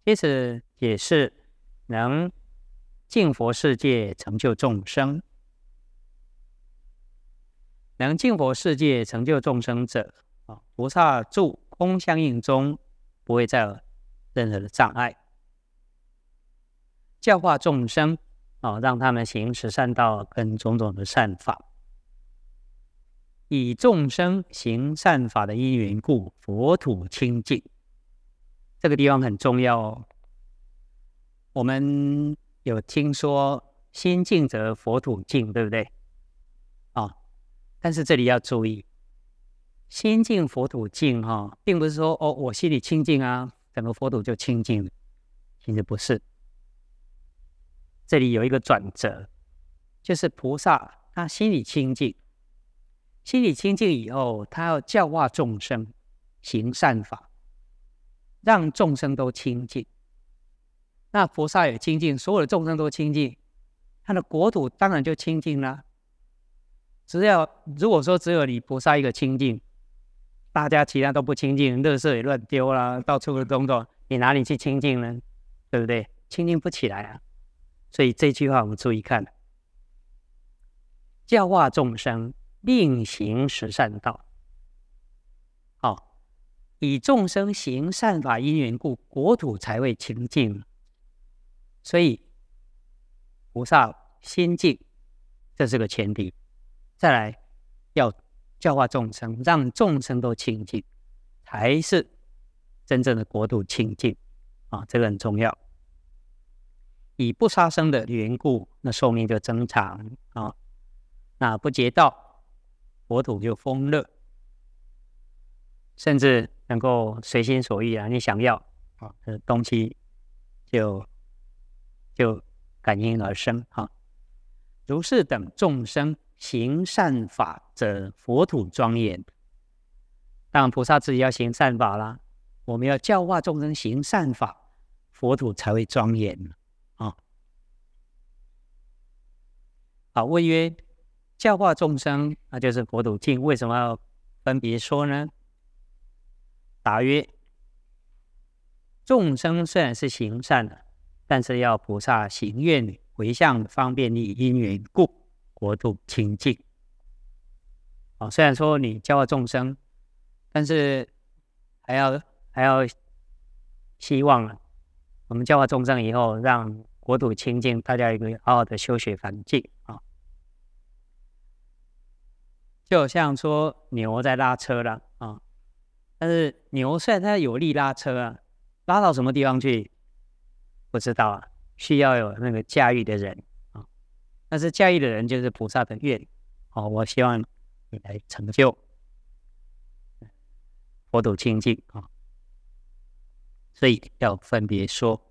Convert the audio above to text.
接着解释能净佛世界成就众生。能净佛世界成就众生者，菩萨住空相应中，不会再有任何的障碍。教化众生，让他们行十善道跟种种的善法。以众生行善法的因缘故，佛土清净。这个地方很重要哦。我们有听说心净则佛土净，对不对？但是这里要注意，心净佛土净并不是说我心里清净啊，整个佛土就清净了，其实不是。这里有一个转折，就是菩萨他心里清净，心里清净以后，他要教化众生行善法，让众生都清净。那菩萨也清净，所有的众生都清净，他的国土当然就清净了。如果说只有你菩萨一个清净，大家其他都不清净，垃圾也乱丢啦，到处的东东，你哪里去清净呢？对不对？清净不起来啊。所以这句话我们注意看，教化众生，令行十善道。以众生行善法因缘故，国土才会清净。所以菩萨心净，这是个前提。再来要教化众生，让众生都清净，才是真正的国土清净这个很重要。以不杀生的缘故，那寿命就增长那不劫道，国土就丰乐，甚至能够随心所欲你想要东西就感应而生如是等众生行善法者，佛土庄严。当然菩萨自己要行善法啦，我们要教化众生行善法，佛土才会庄严问曰：教化众生，那就是佛土净，为什么要分别说呢？答曰：众生虽然是行善的，但是要菩萨行愿回向方便力因缘故，国土清净虽然说你教化众生，但是还要希望我们教化众生以后，让国土清净，大家有一个好好的修学环境就像说牛在拉车了但是牛虽然它有力拉车拉到什么地方去不知道需要有那个驾驭的人但是驾驭的人就是菩萨的愿我希望你来成就佛土清净所以要分别说。